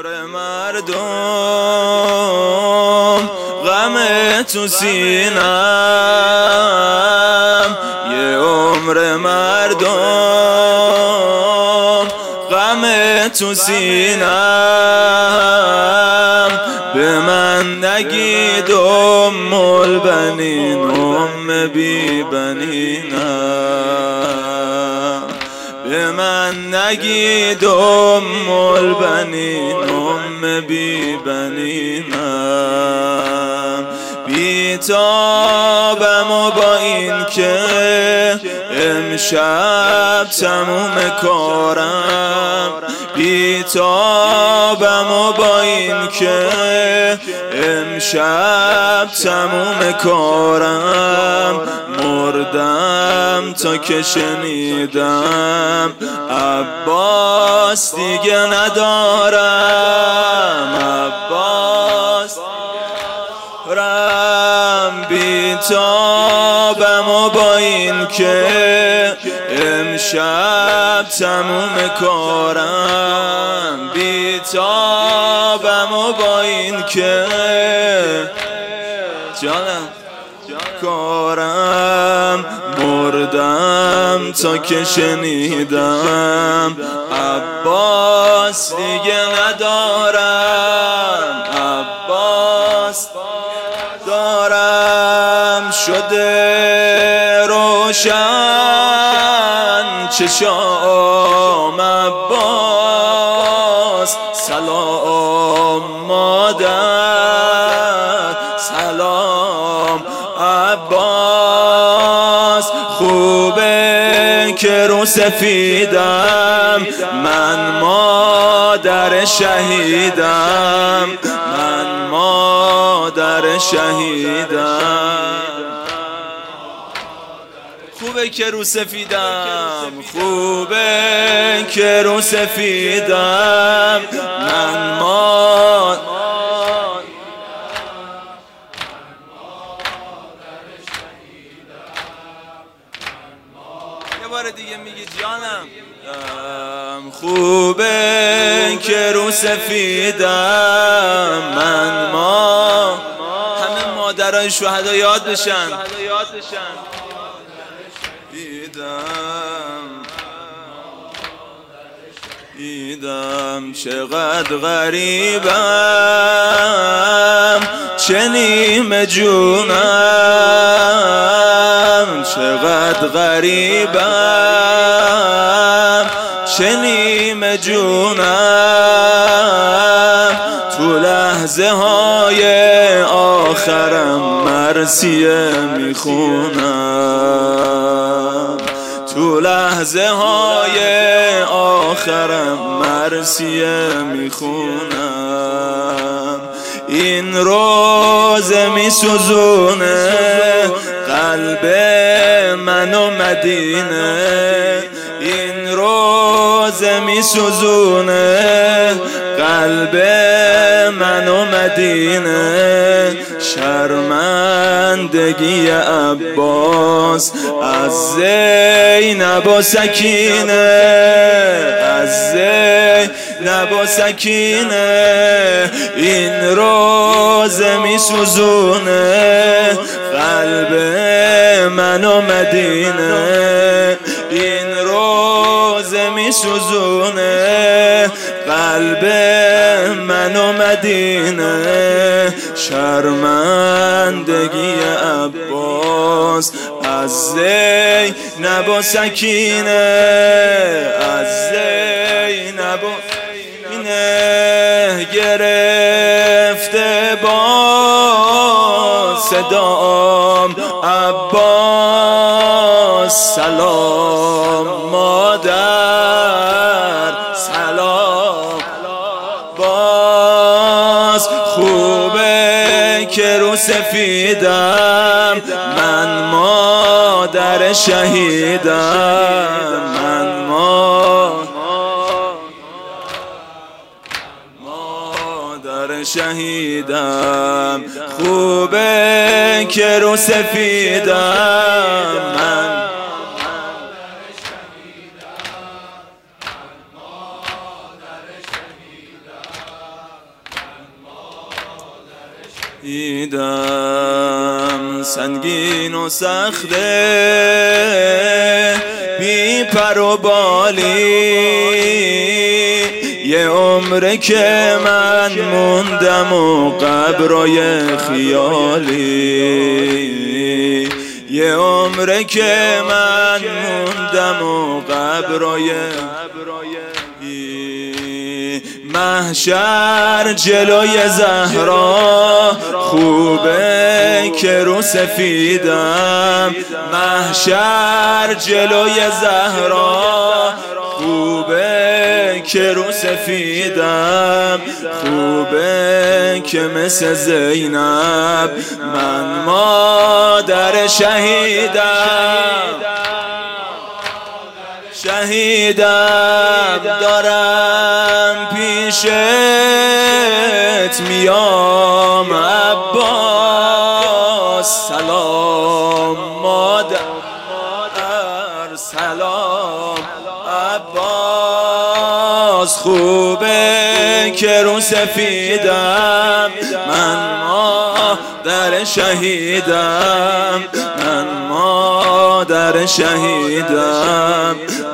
عمر مردم غم تو سینم، یه عمر مردم غم تو سینم. به من نگید ام البنین ام بی بنینم، به من نگید ام البنین ام بی بنینم. بیتابم و با این که امشب تموم کارم، بیتابم و با این که امشب تموم کارم. مردم تا که شنیدم عباس دیگه ندارم، عباس رم. بیتابم و با این که امشب تموم کارم، بیتابم و با این که جانم کارم. مردم تا که شنیدم عباس دیگه ندارم، عباس دارم. شده روشن چشام عباس، سلام مادر سلام عباس. خوبه که رو سفیدم، من مادر شهیدم، من مادر شهیدم. خوبه که رو سفیدم، خوبه که رو سفیدم، من یه بار دیگه میگی جانم. خوبه که رو سفیدم، من همه مادرای شهدا یاد بشن. دیدم چقدر غریبم، چه نیمه جونم، چقدر غریبم، چه نیمه جونم. تو لحظه های آخرم مرثیه میخونم، تو لحظه های آخرم مرثیه میخونم. این روزه میسوزونه قلب من و مدینه، این روزه میسوزونه قلب من و مدینه. شرمندگی عباس از زینب و سکینه، از زینب و سکینه. این روزه میسوزونه قلب من و مدینه، این روزه میسوزونه قلب من و مدینه. شرمندگی عباس از زینب و سکینه، از زینب و سکینه. گرفته با صدام عباس، سلام مادر سلام باز. خوبه که رو سفیدم، من مادر شهیدم، من مادر شهیدم. خوبه که رو سفیدم، من دیدم سنگین و سخته بی پر و بالی، یه عمره که من موندم و قبرای خیالی، یه عمره که من موندم و قبرای محشر جلوی زهرا خوبه که رو سفیدم، محشر جلوی زهرا خوبه که رو سفیدم، خوبه که مثل زینب من مادر شهیدم، شهیدم دارم پیشت میام عباس، سلام مادر سلام عباس، خوبه که رو سفیدم من مادر شهیدم، من مادر شهیدم،